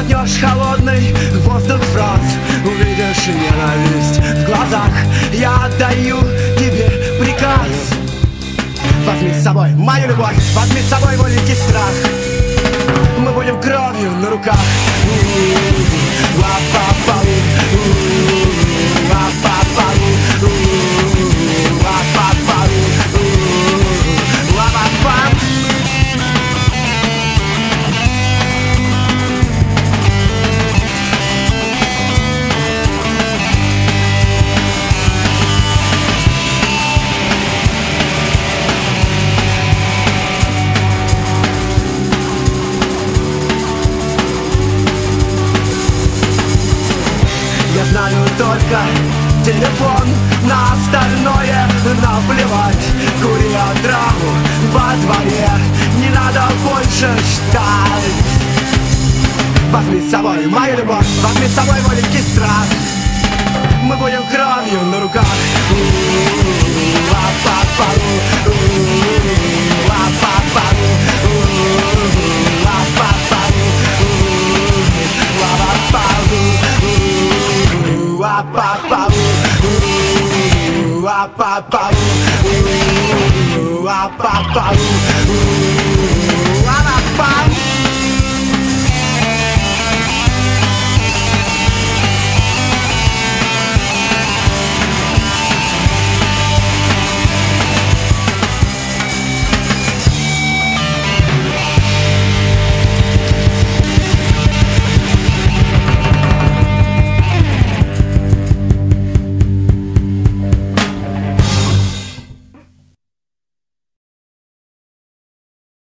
Глотнешь холодный воздух фраз, увидишь ненависть в глазах. Я отдаю тебе приказ: возьми с собой мою любовь, возьми с собой мой дикий страх. Мы будем кровью на руках. Я знаю только телефон, на остальное наплевать. Кури отраву во дворе, не надо больше ждать. Возьми с собой мою любовь, возьми с собой мой дикий страх. Мы будем кровью на руках. Ла-па-па-ру, ла-па-па-ру.